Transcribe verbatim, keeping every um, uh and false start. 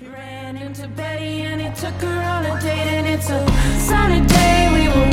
He ran into Betty and he took her on a date, and it's a sunny day. We were